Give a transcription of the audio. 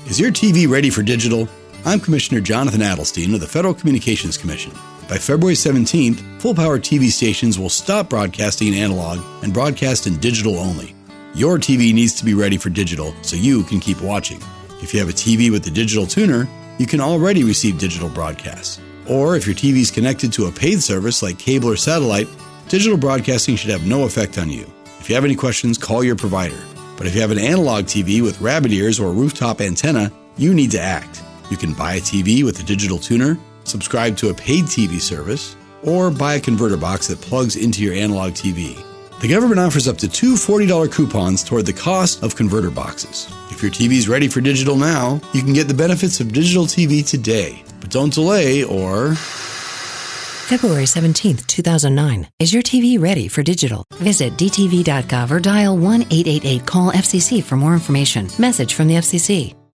Is your TV ready for digital? I'm Commissioner Jonathan Adelstein of the Federal Communications Commission. By February 17th, full-power TV stations will stop broadcasting in analog and broadcast in digital only. Your TV needs to be ready for digital so you can keep watching. If you have a TV with the digital tuner, you can already receive digital broadcasts. Or if your TV is connected to a paid service like cable or satellite, digital broadcasting should have no effect on you. If you have any questions, call your provider. But if you have an analog TV with rabbit ears or a rooftop antenna, you need to act. You can buy a TV with a digital tuner, subscribe to a paid TV service, or buy a converter box that plugs into your analog TV. The government offers up to two $40 coupons toward the cost of converter boxes. If your TV is ready for digital now, you can get the benefits of digital TV today. But don't delay or... February 17th, 2009. Is your TV ready for digital? Visit dtv.gov or dial 1-888-CALL-FCC for more information. Message from the FCC.